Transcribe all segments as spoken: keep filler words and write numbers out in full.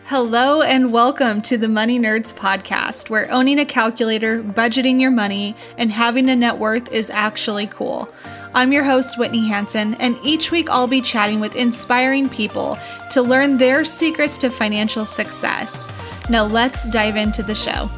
Hello and welcome to the Money Nerds podcast, where owning a calculator, budgeting your money, and having a net worth is actually cool. I'm your host, Whitney Hansen, and each week I'll be chatting with inspiring people to learn their secrets to financial success. Now let's dive into the show.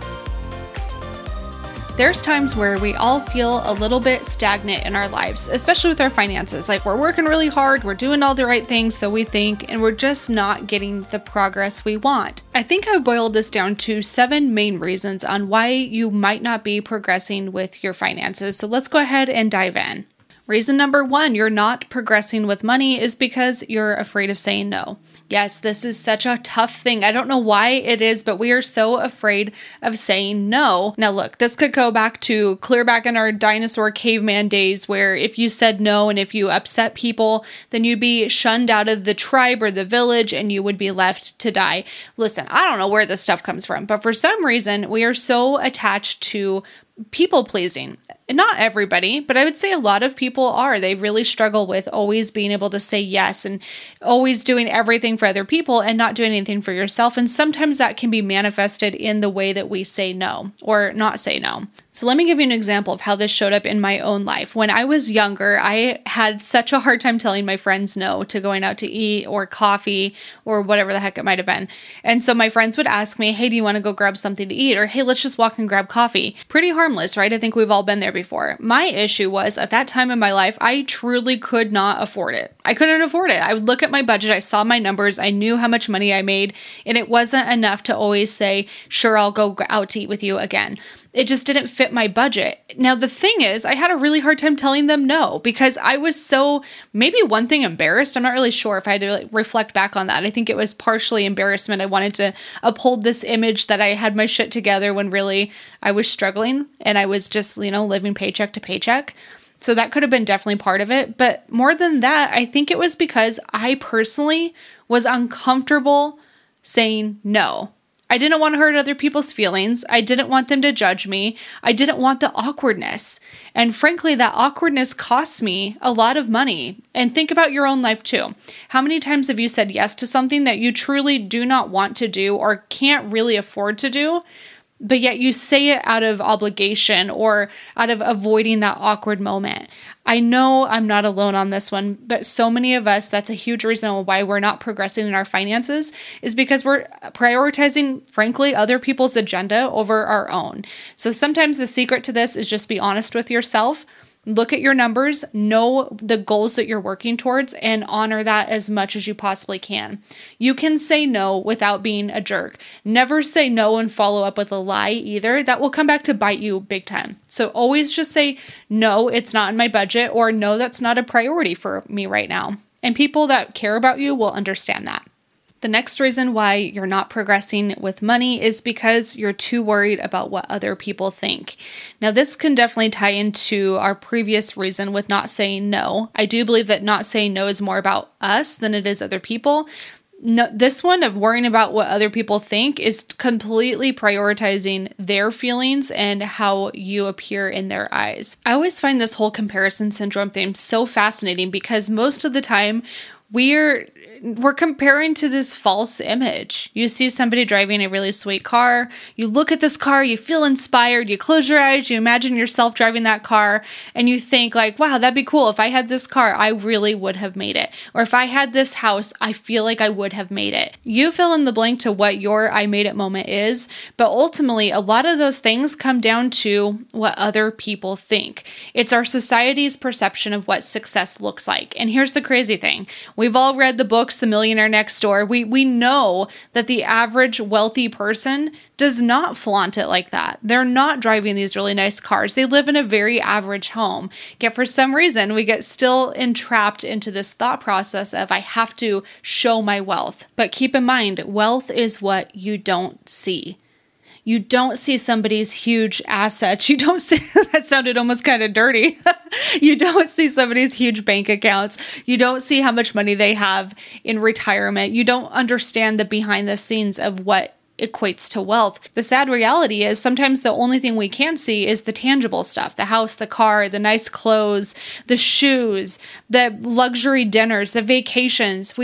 There's times where we all feel a little bit stagnant in our lives, especially with our finances. Like we're working really hard, we're doing all the right things, so we think, and we're just not getting the progress we want. I think I've boiled this down to seven main reasons on why you might not be progressing with your finances. So let's go ahead and dive in. Reason number one, you're not progressing with money is because you're afraid of saying no. Yes, this is such a tough thing. I don't know why it is, but we are so afraid of saying no. Now look, this could go back to clear back in our dinosaur caveman days where if you said no and if you upset people, then you'd be shunned out of the tribe or the village and you would be left to die. Listen, I don't know where this stuff comes from, but for some reason, we are so attached to people pleasing. Not everybody, but I would say a lot of people are. They really struggle with always being able to say yes and always doing everything for other people and not doing anything for yourself. And sometimes that can be manifested in the way that we say no or not say no. So let me give you an example of how this showed up in my own life. When I was younger, I had such a hard time telling my friends no to going out to eat or coffee or whatever the heck it might have been. And so my friends would ask me, hey, do you want to go grab something to eat? Or hey, let's just walk and grab coffee. Pretty harmless, right? I think we've all been there before. My issue was at that time in my life, I truly could not afford it. I couldn't afford it. I would look at my budget. I saw my numbers. I knew how much money I made, and it wasn't enough to always say, sure, I'll go out to eat with you again. It just didn't fit my budget. Now, the thing is, I had a really hard time telling them no because I was so, maybe one thing, embarrassed. I'm not really sure if I had to like, reflect back on that. I think it was partially embarrassment. I wanted to uphold this image that I had my shit together when really I was struggling and I was just, you know, living paycheck to paycheck. So that could have been definitely part of it. But more than that, I think it was because I personally was uncomfortable saying no. I didn't want to hurt other people's feelings. I didn't want them to judge me. I didn't want the awkwardness. And frankly, that awkwardness costs me a lot of money. And think about your own life too. How many times have you said yes to something that you truly do not want to do or can't really afford to do, but yet you say it out of obligation or out of avoiding that awkward moment? I know I'm not alone on this one, but so many of us, that's a huge reason why we're not progressing in our finances is because we're prioritizing, frankly, other people's agenda over our own. So sometimes the secret to this is just be honest with yourself. Look at your numbers, know the goals that you're working towards, and honor that as much as you possibly can. You can say no without being a jerk. Never say no and follow up with a lie either. That will come back to bite you big time. So always just say, no, it's not in my budget, or no, that's not a priority for me right now. And people that care about you will understand that. The next reason why you're not progressing with money is because you're too worried about what other people think. Now, this can definitely tie into our previous reason with not saying no. I do believe that not saying no is more about us than it is other people. No, this one of worrying about what other people think is completely prioritizing their feelings and how you appear in their eyes. I always find this whole comparison syndrome thing so fascinating because most of the time we're We're comparing to this false image. You see somebody driving a really sweet car. You look at this car, you feel inspired, you close your eyes, you imagine yourself driving that car, and you think like, wow, that'd be cool. If I had this car, I really would have made it. Or if I had this house, I feel like I would have made it. You fill in the blank to what your I made it moment is, but ultimately, a lot of those things come down to what other people think. It's our society's perception of what success looks like. And here's the crazy thing. We've all read the book The Millionaire Next Door. We we know that the average wealthy person does not flaunt it like that. They're not driving these really nice cars. They live in a very average home. Yet for some reason, we get still entrapped into this thought process of I have to show my wealth. But keep in mind, wealth is what you don't see. You don't see somebody's huge assets. You don't see, that sounded almost kind of dirty. You don't see somebody's huge bank accounts. You don't see how much money they have in retirement. You don't understand the behind the scenes of what equates to wealth. The sad reality is sometimes the only thing we can see is the tangible stuff, the house, the car, the nice clothes, the shoes, the luxury dinners, the vacations. We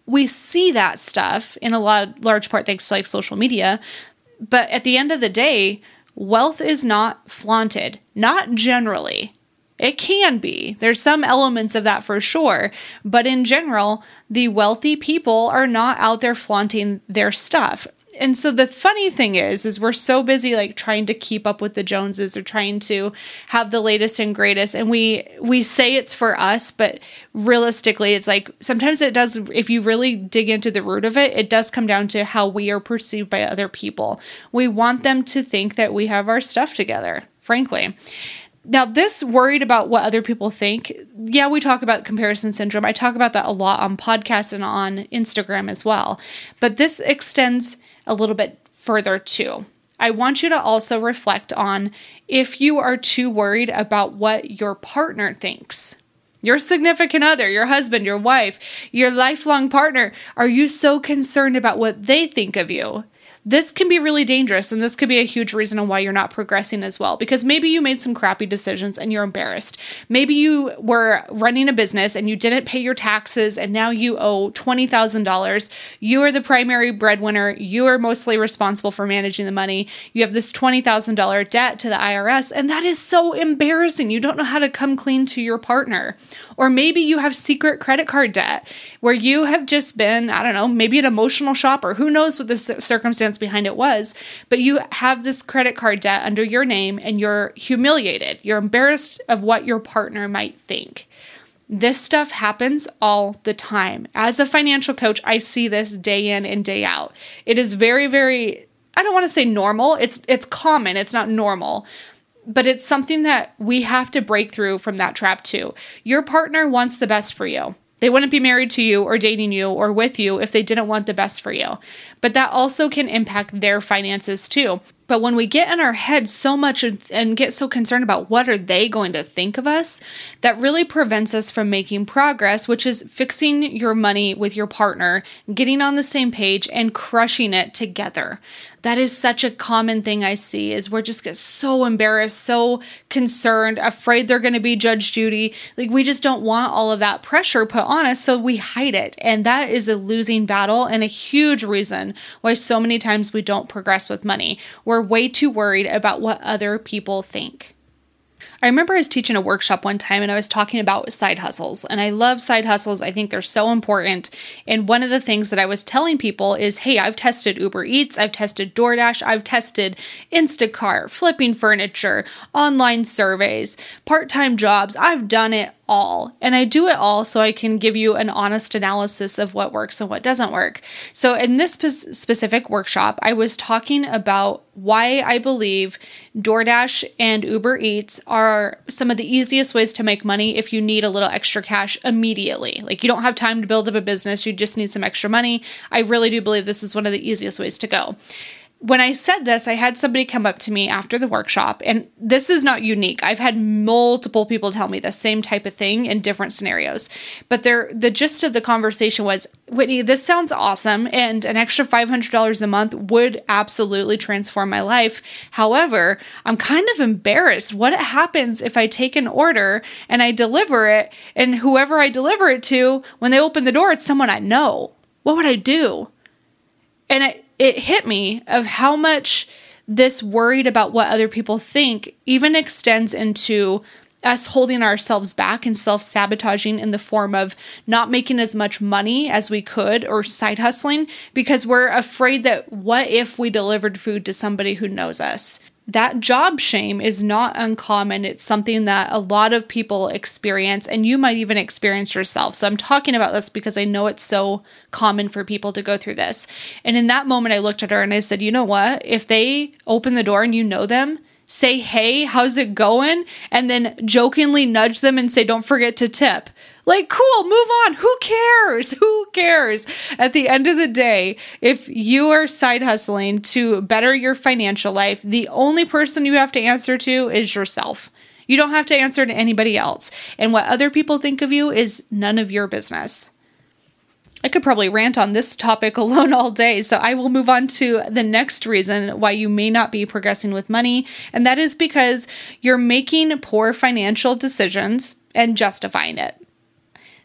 we see that stuff in a lot, large part thanks to like social media. But at the end of the day, wealth is not flaunted, not generally. It can be. There's some elements of that for sure. But in general, the wealthy people are not out there flaunting their stuff. And so the funny thing is, is we're so busy like trying to keep up with the Joneses or trying to have the latest and greatest. And we, we say it's for us, but realistically, it's like sometimes it does, if you really dig into the root of it, it does come down to how we are perceived by other people. We want them to think that we have our stuff together, frankly. Now, this worried about what other people think, yeah, we talk about comparison syndrome. I talk about that a lot on podcasts and on Instagram as well. But this extends a little bit further too. I want you to also reflect on if you are too worried about what your partner thinks. Your significant other, your husband, your wife, your lifelong partner, are you so concerned about what they think of you? This can be really dangerous, and this could be a huge reason on why you're not progressing as well, because maybe you made some crappy decisions and you're embarrassed. Maybe you were running a business and you didn't pay your taxes and now you owe twenty thousand dollars. You are the primary breadwinner. You are mostly responsible for managing the money. You have this twenty thousand dollars debt to the I R S, and that is so embarrassing. You don't know how to come clean to your partner. Or maybe you have secret credit card debt where you have just been, I don't know, maybe an emotional shopper. Who knows what the circumstance behind it was, but you have this credit card debt under your name and you're humiliated. You're embarrassed of what your partner might think. This stuff happens all the time. As a financial coach, I see this day in and day out. It is very, very, I don't want to say normal. It's it's common. It's not normal. But it's something that we have to break through from that trap too. Your partner wants the best for you. They wouldn't be married to you or dating you or with you if they didn't want the best for you. But that also can impact their finances too. But when we get in our head so much and get so concerned about what are they going to think of us, that really prevents us from making progress, which is fixing your money with your partner, getting on the same page and crushing it together. That is such a common thing I see is we're just get so embarrassed, so concerned, afraid they're going to be Judge Judy. Like we just don't want all of that pressure put on us, so we hide it. And that is a losing battle and a huge reason why so many times we don't progress with money. We're way too worried about what other people think. I remember I was teaching a workshop one time and I was talking about side hustles, and I love side hustles. I think they're so important. And one of the things that I was telling people is, hey, I've tested Uber Eats, I've tested DoorDash, I've tested Instacart, flipping furniture, online surveys, part-time jobs. I've done it all. And I do it all so I can give you an honest analysis of what works and what doesn't work. So in this spe- specific workshop, I was talking about why I believe DoorDash and Uber Eats are some of the easiest ways to make money if you need a little extra cash immediately. Like you don't have time to build up a business, you just need some extra money. I really do believe this is one of the easiest ways to go. When I said this, I had somebody come up to me after the workshop, and this is not unique. I've had multiple people tell me the same type of thing in different scenarios. But they're, the gist of the conversation was, Whitney, this sounds awesome, and an extra five hundred dollars a month would absolutely transform my life. However, I'm kind of embarrassed. What happens if I take an order and I deliver it, and whoever I deliver it to, when they open the door, it's someone I know? What would I do? And I... It hit me of how much this worried about what other people think even extends into us holding ourselves back and self-sabotaging in the form of not making as much money as we could or side hustling because we're afraid that what if we delivered food to somebody who knows us? That job shame is not uncommon. It's something that a lot of people experience, and you might even experience yourself. So I'm talking about this because I know it's so common for people to go through this. And in that moment, I looked at her and I said, you know what? If they open the door and you know them, say, hey, how's it going? And then jokingly nudge them and say, don't forget to tip. Like, cool, move on. Who cares? Who cares? At the end of the day, if you are side hustling to better your financial life, the only person you have to answer to is yourself. You don't have to answer to anybody else. And what other people think of you is none of your business. I could probably rant on this topic alone all day, so I will move on to the next reason why you may not be progressing with money, and that is because you're making poor financial decisions and justifying it.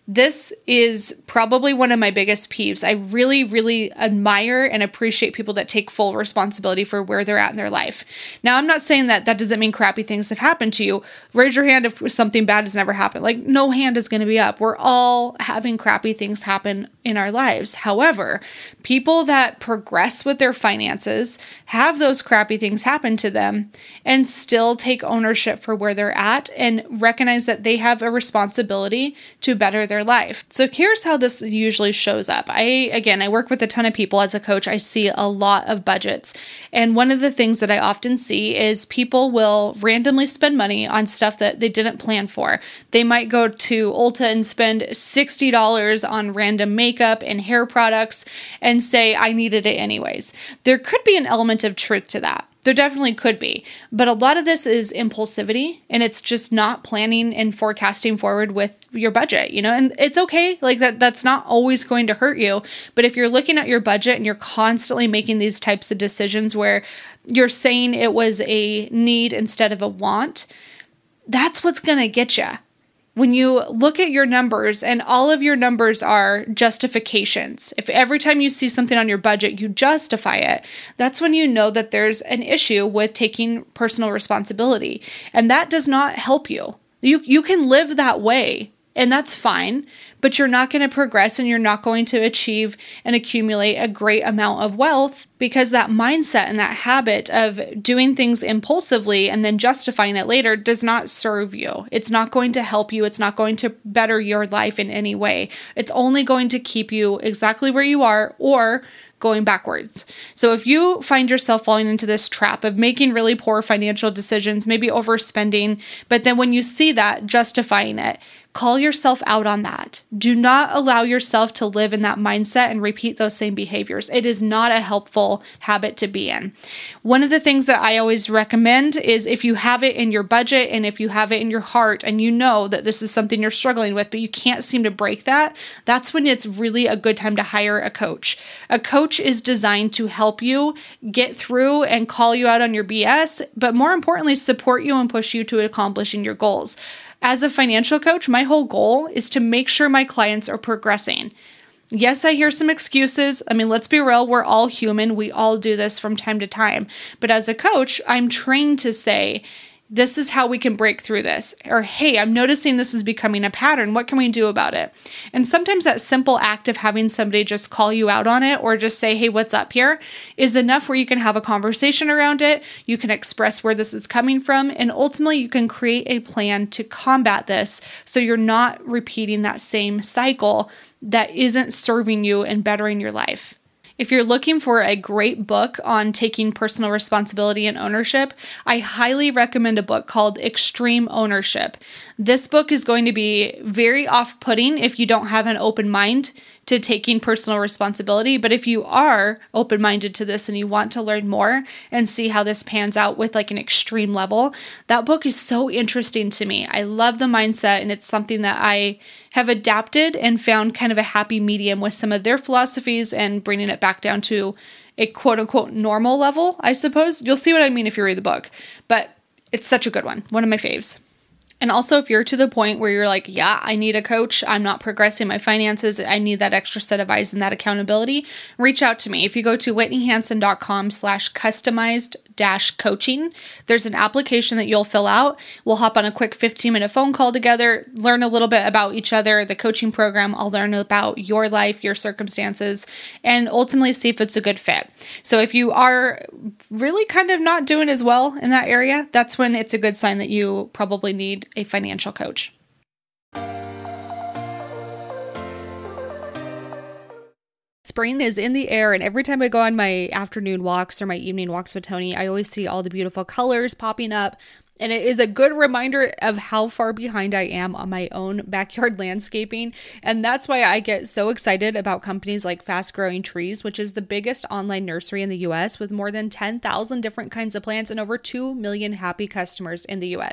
This is probably one of my biggest peeves. I really, really admire and appreciate people that take full responsibility for where they're at in their life. Now, I'm not saying that that doesn't mean crappy things have happened to you. Raise your hand if something bad has never happened. Like, no hand is going to be up. We're all having crappy things happen in our lives. However, people that progress with their finances have those crappy things happen to them and still take ownership for where they're at and recognize that they have a responsibility to better their life. So here's how this usually shows up. I, again, I work with a ton of people as a coach. I see a lot of budgets. And one of the things that I often see is people will randomly spend money on stuff that they didn't plan for. They might go to Ulta and spend sixty dollars on random makeup and hair products and say, I needed it anyways. There could be an element of truth to that. There definitely could be, but a lot of this is impulsivity, and it's just not planning and forecasting forward with your budget, you know, and it's okay. Like that, that's not always going to hurt you. But if you're looking at your budget and you're constantly making these types of decisions where you're saying it was a need instead of a want, that's what's going to get you. When you look at your numbers and all of your numbers are justifications, if every time you see something on your budget, you justify it, that's when you know that there's an issue with taking personal responsibility. And that does not help you. You, you can live that way, and that's fine, but you're not going to progress and you're not going to achieve and accumulate a great amount of wealth because that mindset and that habit of doing things impulsively and then justifying it later does not serve you. It's not going to help you. It's not going to better your life in any way. It's only going to keep you exactly where you are or going backwards. So if you find yourself falling into this trap of making really poor financial decisions, maybe overspending, but then when you see that, justifying it, call yourself out on that. Do not allow yourself to live in that mindset and repeat those same behaviors. It is not a helpful habit to be in. One of the things that I always recommend is if you have it in your budget and if you have it in your heart and you know that this is something you're struggling with, but you can't seem to break that, that's when it's really a good time to hire a coach. A coach is designed to help you get through and call you out on your B S, but more importantly, support you and push you to accomplishing your goals. As a financial coach, my whole goal is to make sure my clients are progressing. Yes, I hear some excuses. I mean, let's be real. We're all human. We all do this from time to time. But as a coach, I'm trained to say, this is how we can break through this. Or, hey, I'm noticing this is becoming a pattern. What can we do about it? And sometimes that simple act of having somebody just call you out on it or just say, hey, what's up here is enough where you can have a conversation around it. You can express where this is coming from. And ultimately, you can create a plan to combat this so you're not repeating that same cycle that isn't serving you and bettering your life. If you're looking for a great book on taking personal responsibility and ownership, I highly recommend a book called Extreme Ownership. This book is going to be very off-putting if you don't have an open mind to taking personal responsibility. But if you are open-minded to this and you want to learn more and see how this pans out with like an extreme level, that book is so interesting to me. I love the mindset, and it's something that I have adapted and found kind of a happy medium with some of their philosophies and bringing it back down to a quote unquote normal level, I suppose. You'll see what I mean if you read the book, but it's such a good one. One of my faves. And also, if you're to the point where you're like, yeah, I need a coach, I'm not progressing my finances, I need that extra set of eyes and that accountability, reach out to me. If you go to whitneyhansen.com slash customized dash coaching, there's an application that you'll fill out. We'll hop on a quick fifteen minute phone call together, learn a little bit about each other, the coaching program. I'll learn about your life, your circumstances, and ultimately see if it's a good fit. So if you are really kind of not doing as well in that area, that's when it's a good sign that you probably need a financial coach. Spring is in the air, and every time I go on my afternoon walks or my evening walks with Tony, I always see all the beautiful colors popping up. And it is a good reminder of how far behind I am on my own backyard landscaping. And that's why I get so excited about companies like Fast Growing Trees, which is the biggest online nursery in the U S with more than ten thousand different kinds of plants and over two million happy customers in the U S.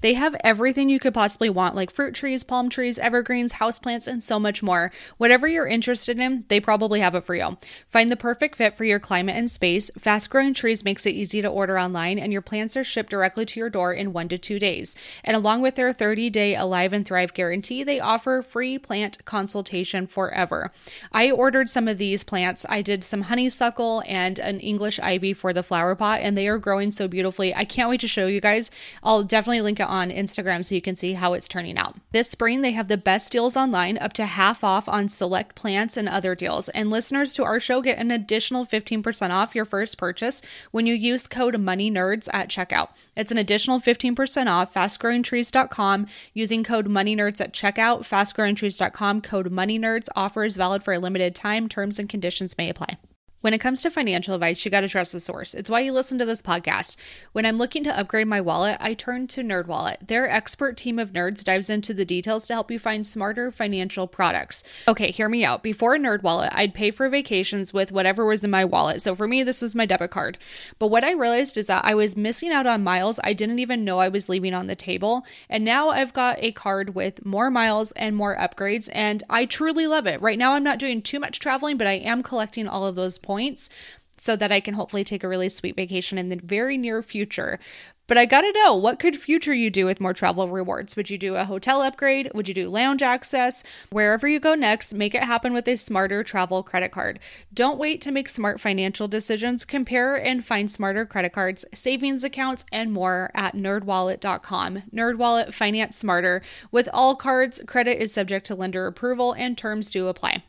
They have everything you could possibly want, like fruit trees, palm trees, evergreens, houseplants, and so much more. Whatever you're interested in, they probably have it for you. Find the perfect fit for your climate and space. Fast Growing Trees makes it easy to order online, and your plants are shipped directly to your door in one to two days. And along with their thirty-day Alive and Thrive guarantee, they offer free plant consultation forever. I ordered some of these plants. I did some honeysuckle and an English ivy for the flower pot, and they are growing so beautifully. I can't wait to show you guys. I'll definitely link it on Instagram so you can see how it's turning out. This spring, they have the best deals online, up to half off on select plants and other deals. And listeners to our show get an additional fifteen percent off your first purchase when you use code MONEYNERDS at checkout. It's an additional fifteen percent off fast growing trees dot com using code MONEYNERDS at checkout. fast growing trees dot com, code MONEYNERDS. Offer is valid for a limited time. Terms and conditions may apply. When it comes to financial advice, you got to trust the source. It's why you listen to this podcast. When I'm looking to upgrade my wallet, I turn to NerdWallet. Their expert team of nerds dives into the details to help you find smarter financial products. Okay, hear me out. Before NerdWallet, I'd pay for vacations with whatever was in my wallet. So for me, this was my debit card. But what I realized is that I was missing out on miles I didn't even know I was leaving on the table. And now I've got a card with more miles and more upgrades, and I truly love it. Right now, I'm not doing too much traveling, but I am collecting all of those points. points so that I can hopefully take a really sweet vacation in the very near future. But I gotta know, what could future you do with more travel rewards? Would you do a hotel upgrade? Would you do lounge access? Wherever you go next, make it happen with a smarter travel credit card. Don't wait to make smart financial decisions. Compare and find smarter credit cards, savings accounts, and more at nerd wallet dot com. NerdWallet, finance smarter. With all cards, credit is subject to lender approval and terms do apply.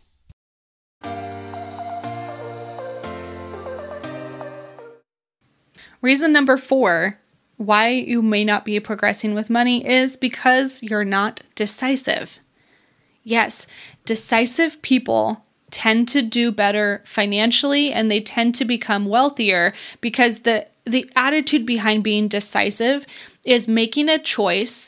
Reason number four, why you may not be progressing with money, is because you're not decisive. Yes, decisive people tend to do better financially, and they tend to become wealthier because the, the attitude behind being decisive is making a choice,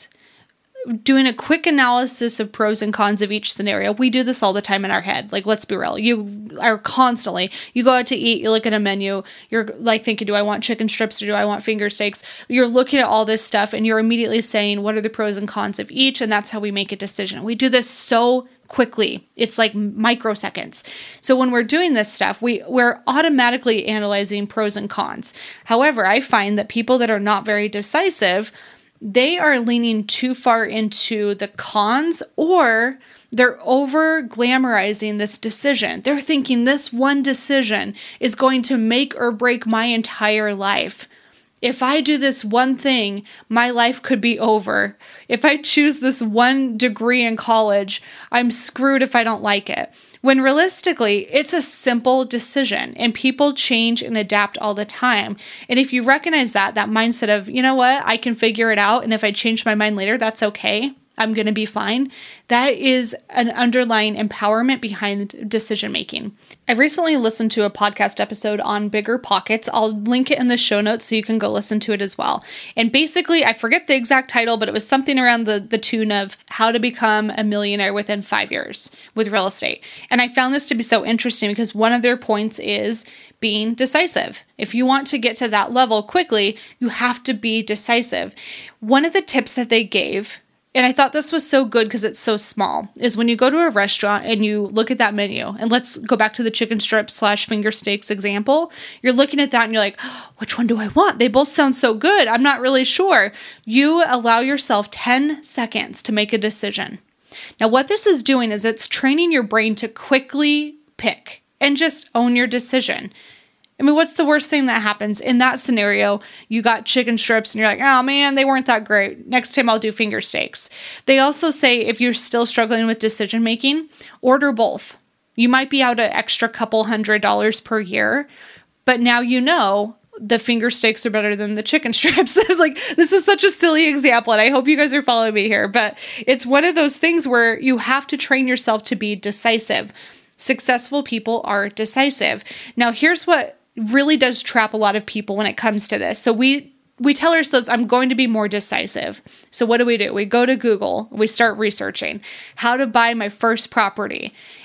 doing a quick analysis of pros and cons of each scenario. We do this all the time in our head. Like, let's be real. You are constantly, you go out to eat, you look at a menu, you're like thinking, do I want chicken strips or do I want finger steaks? You're looking at all this stuff and you're immediately saying, what are the pros and cons of each? And that's how we make a decision. We do this so quickly. It's like microseconds. So when we're doing this stuff, we, we're automatically analyzing pros and cons. However, I find that people that are not very decisive, they are leaning too far into the cons, or they're over glamorizing this decision. They're thinking this one decision is going to make or break my entire life. If I do this one thing, my life could be over. If I choose this one degree in college, I'm screwed if I don't like it. When realistically, it's a simple decision and people change and adapt all the time. And if you recognize that, that mindset of, you know what, I can figure it out. And if I change my mind later, that's okay. I'm going to be fine. That is an underlying empowerment behind decision making. I recently listened to a podcast episode on Bigger Pockets. I'll link it in the show notes so you can go listen to it as well. And basically, I forget the exact title, but it was something around the, the tune of how to become a millionaire within five years with real estate. And I found this to be so interesting because one of their points is being decisive. If you want to get to that level quickly, you have to be decisive. One of the tips that they gave, and I thought this was so good because it's so small, is when you go to a restaurant and you look at that menu, and let's go back to the chicken strip slash finger steaks example. You're looking at that and you're like, oh, which one do I want? They both sound so good. I'm not really sure. You allow yourself ten seconds to make a decision. Now, what this is doing is it's training your brain to quickly pick and just own your decision. I mean, what's the worst thing that happens? In that scenario, you got chicken strips and you're like, oh man, they weren't that great. Next time I'll do finger steaks. They also say if you're still struggling with decision making, order both. You might be out an extra couple hundred dollars per year, but now you know the finger steaks are better than the chicken strips. Like, this is such a silly example, and I hope you guys are following me here, but it's one of those things where you have to train yourself to be decisive. Successful people are decisive. Now, here's what really does trap a lot of people when it comes to this. So we we tell ourselves, I'm going to be more decisive. So what do we do? We go to Google, we start researching how to buy my first property.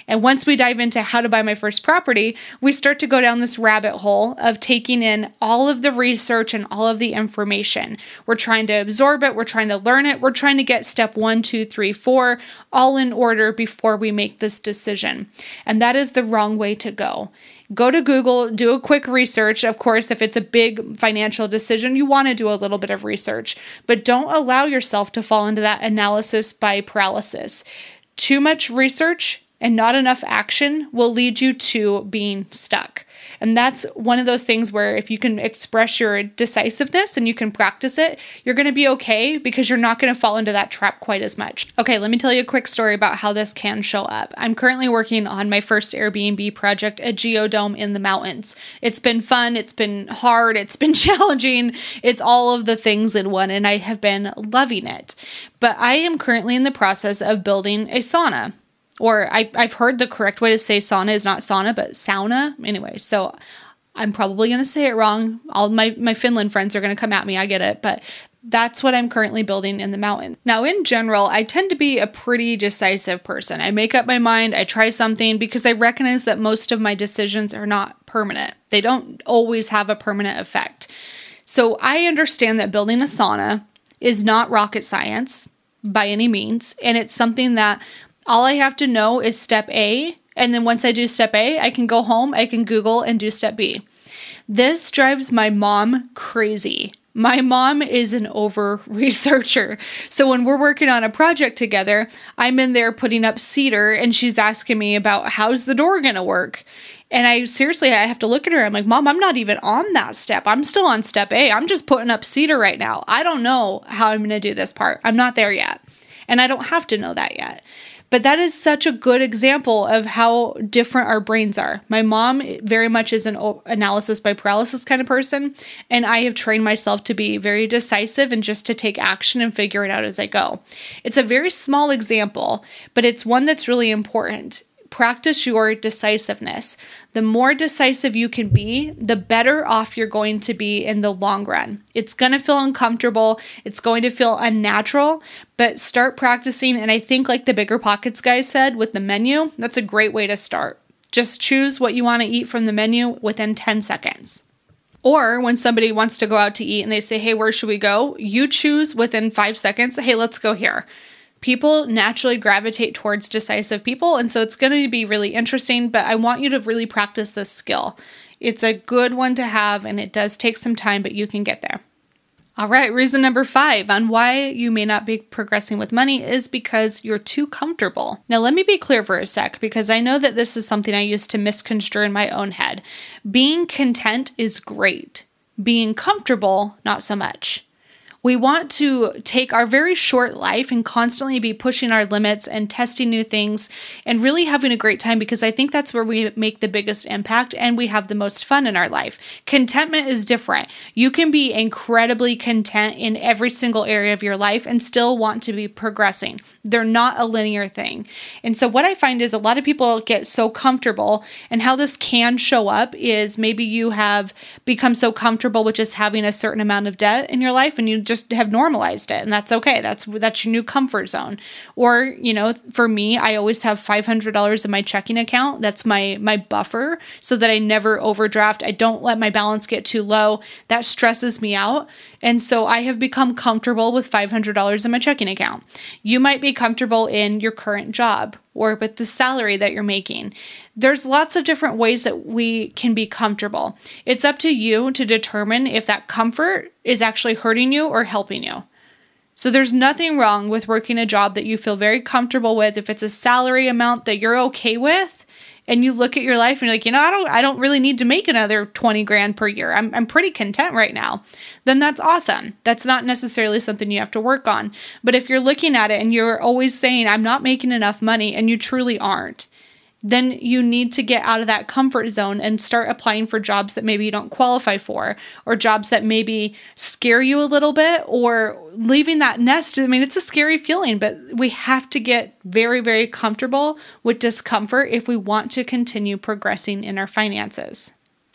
And once we dive into how to buy my first property, we start to go down this rabbit hole of taking in all of the research and all of the information. We're trying to absorb it. We're trying to learn it. We're trying to get step one, two, three, four, all in order before we make this decision. And that is the wrong way to go. Go to Google, do a quick research. Of course, if it's a big financial decision, you want to do a little bit of research, but don't allow yourself to fall into that analysis by paralysis. Too much research and not enough action will lead you to being stuck. And that's one of those things where if you can express your decisiveness and you can practice it, you're going to be okay because you're not going to fall into that trap quite as much. Okay, let me tell you a quick story about how this can show up. I'm currently working on my first Airbnb project, a geodome in the mountains. It's been fun, it's been hard, it's been challenging, it's all of the things in one, and I have been loving it. But I am currently in the process of building a sauna. Or I, I've heard the correct way to say sauna is not sauna, but sauna. Anyway, so I'm probably going to say it wrong. All my, my Finland friends are going to come at me. I get it. But that's what I'm currently building in the mountain. Now, in general, I tend to be a pretty decisive person. I make up my mind. I try something because I recognize that most of my decisions are not permanent. They don't always have a permanent effect. So I understand that building a sauna is not rocket science by any means. And it's something that all I have to know is step A, and then once I do step A, I can go home, I can Google and do step B. This drives my mom crazy. My mom is an over-researcher. So when we're working on a project together, I'm in there putting up cedar, and she's asking me about how's the door going to work. And I seriously, I have to look at her. I'm like, Mom, I'm not even on that step. I'm still on step A. I'm just putting up cedar right now. I don't know how I'm going to do this part. I'm not there yet. And I don't have to know that yet. But that is such a good example of how different our brains are. My mom very much is an analysis by paralysis kind of person, and I have trained myself to be very decisive and just to take action and figure it out as I go. It's a very small example, but it's one that's really important. Practice your decisiveness. The more decisive you can be, the better off you're going to be in the long run. It's going to feel uncomfortable. It's going to feel unnatural, but start practicing. And I think like the Bigger Pockets guy said with the menu, that's a great way to start. Just choose what you want to eat from the menu within ten seconds. Or when somebody wants to go out to eat and they say, hey, where should we go? You choose within five seconds. Hey, let's go here. People naturally gravitate towards decisive people, and so it's going to be really interesting, but I want you to really practice this skill. It's a good one to have, and it does take some time, but you can get there. All right, reason number five on why you may not be progressing with money is because you're too comfortable. Now, let me be clear for a sec, because I know that this is something I used to misconstrue in my own head. Being content is great. Being comfortable, not so much. We want to take our very short life and constantly be pushing our limits and testing new things and really having a great time, because I think that's where we make the biggest impact and we have the most fun in our life. Contentment is different. You can be incredibly content in every single area of your life and still want to be progressing. They're not a linear thing. And so what I find is a lot of people get so comfortable, and how this can show up is maybe you have become so comfortable with just having a certain amount of debt in your life and you just just have normalized it, and that's okay. That's that's your new comfort zone. Or, you know, for me, I always have five hundred dollars in my checking account. That's my my buffer so that I never overdraft. I don't let my balance get too low. That stresses me out. And so I have become comfortable with five hundred dollars in my checking account. You might be comfortable in your current job or with the salary that you're making. There's lots of different ways that we can be comfortable. It's up to you to determine if that comfort is actually hurting you or helping you. So there's nothing wrong with working a job that you feel very comfortable with. If it's a salary amount that you're okay with, and you look at your life and you're like, you know, I don't, I don't really need to make another twenty grand per year. I'm, I'm pretty content right now. Then that's awesome. That's not necessarily something you have to work on. But if you're looking at it and you're always saying, I'm not making enough money, and you truly aren't, then you need to get out of that comfort zone and start applying for jobs that maybe you don't qualify for, or jobs that maybe scare you a little bit, or leaving that nest. I mean, it's a scary feeling, but we have to get very, very comfortable with discomfort if we want to continue progressing in our finances.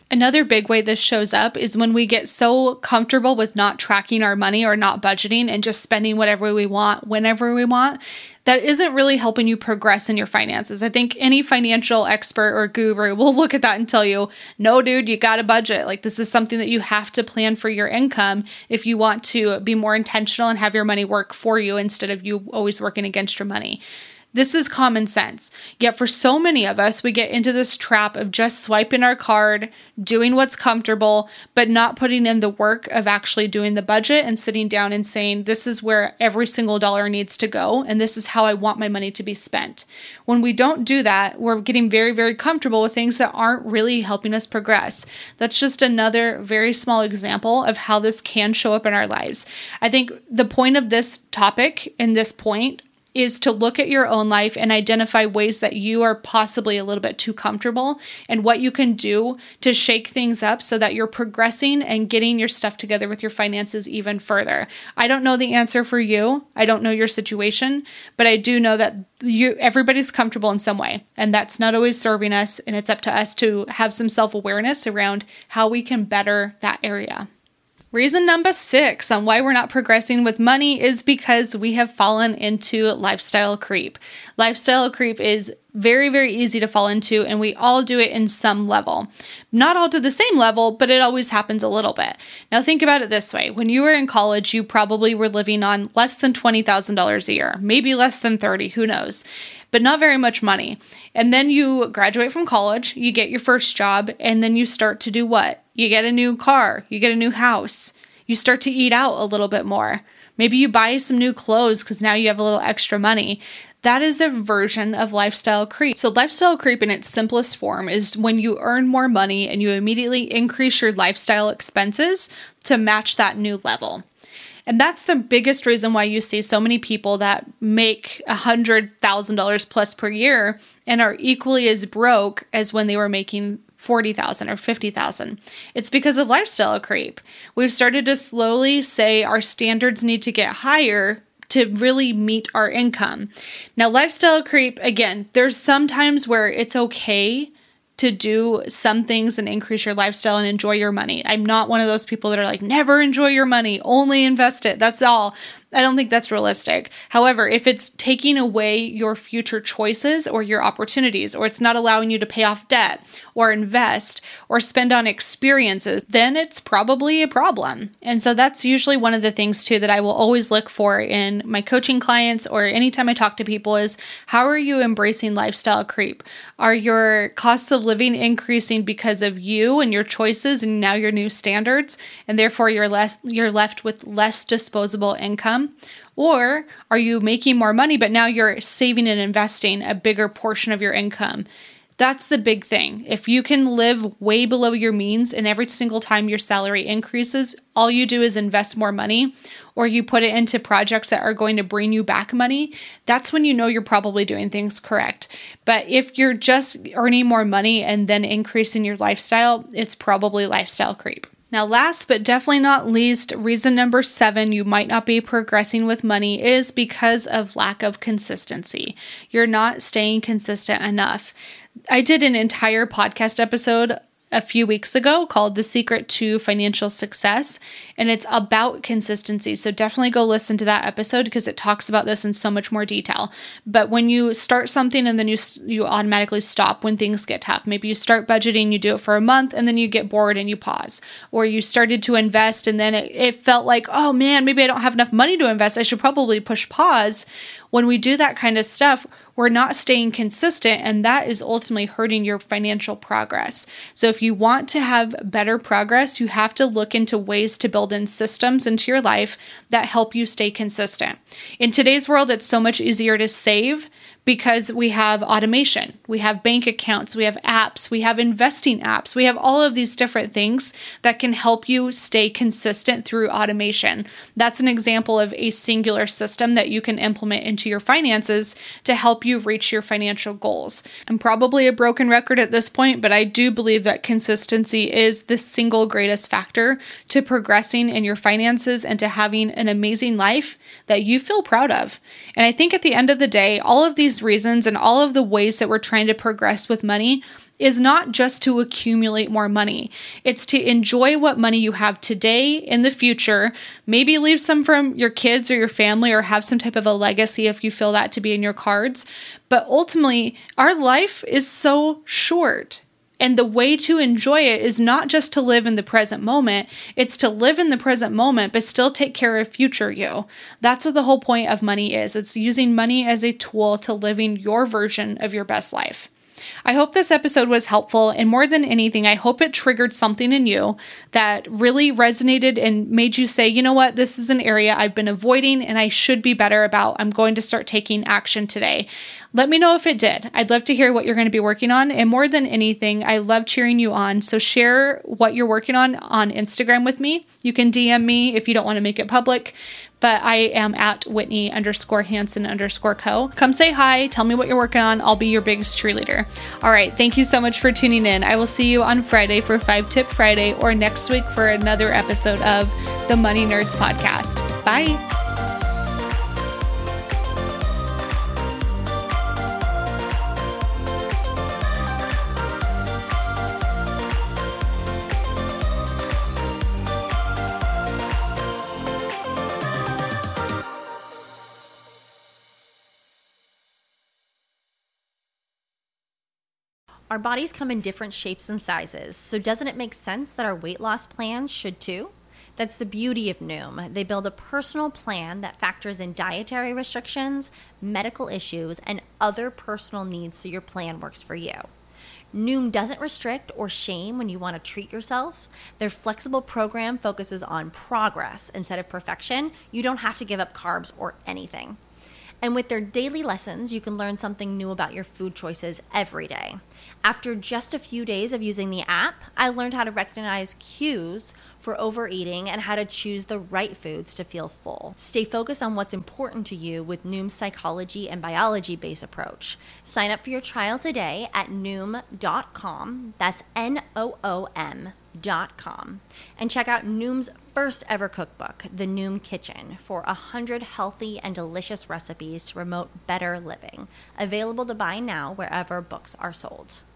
Another big way this shows up is when we get so comfortable with not tracking our money or not budgeting and just spending whatever we want, whenever we want, that isn't really helping you progress in your finances. I think any financial expert or guru will look at that and tell you, no, dude, you got to budget. Like, this is something that you have to plan for your income if you want to be more intentional and have your money work for you instead of you always working against your money. This is common sense. Yet for so many of us, we get into this trap of just swiping our card, doing what's comfortable, but not putting in the work of actually doing the budget and sitting down and saying, this is where every single dollar needs to go, and this is how I want my money to be spent. When we don't do that, we're getting very, very comfortable with things that aren't really helping us progress. That's just another very small example of how this can show up in our lives. I think the point of this topic and this point is to look at your own life and identify ways that you are possibly a little bit too comfortable and what you can do to shake things up so that you're progressing and getting your stuff together with your finances even further. I don't know the answer for you. I don't know your situation, but I do know that you everybody's comfortable in some way, and that's not always serving us, and it's up to us to have some self-awareness around how we can better that area. Reason number six on why we're not progressing with money is because we have fallen into lifestyle creep. Lifestyle creep is very, very easy to fall into, and we all do it in some level. Not all to the same level, but it always happens a little bit. Now think about it this way. When you were in college, you probably were living on less than twenty thousand dollars a year, maybe less than thirty, who knows, but not very much money. And then you graduate from college, you get your first job, and then you start to do what? You get a new car, you get a new house, you start to eat out a little bit more. Maybe you buy some new clothes because now you have a little extra money. That is a version of lifestyle creep. So lifestyle creep in its simplest form is when you earn more money and you immediately increase your lifestyle expenses to match that new level. And that's the biggest reason why you see so many people that make one hundred thousand dollars plus per year and are equally as broke as when they were making forty thousand dollars or fifty thousand dollars. It's because of lifestyle creep. We've started to slowly say our standards need to get higher to really meet our income. Now, lifestyle creep, again, there's some times where it's okay to do some things and increase your lifestyle and enjoy your money. I'm not one of those people that are like, never enjoy your money, only invest it. That's all. I don't think that's realistic. However, if it's taking away your future choices or your opportunities, or it's not allowing you to pay off debt or invest or spend on experiences, then it's probably a problem. And so that's usually one of the things too that I will always look for in my coaching clients or anytime I talk to people is, how are you embracing lifestyle creep? Are your costs of living increasing because of you and your choices and now your new standards, and therefore you're less you're left with less disposable income? Or are you making more money, but now you're saving and investing a bigger portion of your income? That's the big thing. If you can live way below your means and every single time your salary increases, all you do is invest more money, or you put it into projects that are going to bring you back money, that's when you know you're probably doing things correct. But if you're just earning more money and then increasing your lifestyle, it's probably lifestyle creep. Now, last but definitely not least, reason number seven you might not be progressing with money is because of lack of consistency. You're not staying consistent enough. I did an entire podcast episode a few weeks ago called The Secret to Financial Success, and it's about consistency. So definitely go listen to that episode because it talks about this in so much more detail. But when you start something and then you you automatically stop when things get tough, maybe you start budgeting, you do it for a month, and then you get bored and you pause. Or you started to invest and then it, it felt like, oh man, maybe I don't have enough money to invest. I should probably push pause. When we do that kind of stuff, we're not staying consistent, and that is ultimately hurting your financial progress. So if you want to have better progress, you have to look into ways to build in systems into your life that help you stay consistent. In today's world, it's so much easier to save because we have automation, we have bank accounts, we have apps, we have investing apps, we have all of these different things that can help you stay consistent through automation. That's an example of a singular system that you can implement into your finances to help you reach your financial goals. I'm probably a broken record at this point, but I do believe that consistency is the single greatest factor to progressing in your finances and to having an amazing life that you feel proud of. And I think at the end of the day, all of these reasons and all of the ways that we're trying to progress with money, is not just to accumulate more money. It's to enjoy what money you have today, in the future, maybe leave some from your kids or your family, or have some type of a legacy if you feel that to be in your cards. But ultimately, our life is so short. And the way to enjoy it is not just to live in the present moment, it's to live in the present moment, but still take care of future you. That's what the whole point of money is. It's using money as a tool to living your version of your best life. I hope this episode was helpful, and more than anything, I hope it triggered something in you that really resonated and made you say, you know what, this is an area I've been avoiding and I should be better about. I'm going to start taking action today. Let me know if it did. I'd love to hear what you're going to be working on, and more than anything, I love cheering you on. So share what you're working on on Instagram with me. You can D M me if you don't want to make it public, but I am at Whitney underscore Hanson underscore co. Come say hi. Tell me what you're working on. I'll be your biggest cheerleader. All right. Thank you so much for tuning in. I will see you on Friday for Five Tip Friday, or next week for another episode of the Money Nerds Podcast. Bye. Our bodies come in different shapes and sizes, so doesn't it make sense that our weight loss plans should too? That's the beauty of Noom. They build a personal plan that factors in dietary restrictions, medical issues, and other personal needs so your plan works for you. Noom doesn't restrict or shame when you want to treat yourself. Their flexible program focuses on progress instead of perfection. You don't have to give up carbs or anything. And with their daily lessons, you can learn something new about your food choices every day. After just a few days of using the app, I learned how to recognize cues for overeating and how to choose the right foods to feel full. Stay focused on what's important to you with Noom's psychology and biology-based approach. Sign up for your trial today at noom dot com. That's N O O M dot com. And check out Noom's first ever cookbook, The Noom Kitchen, for one hundred healthy and delicious recipes to promote better living. Available to buy now wherever books are sold.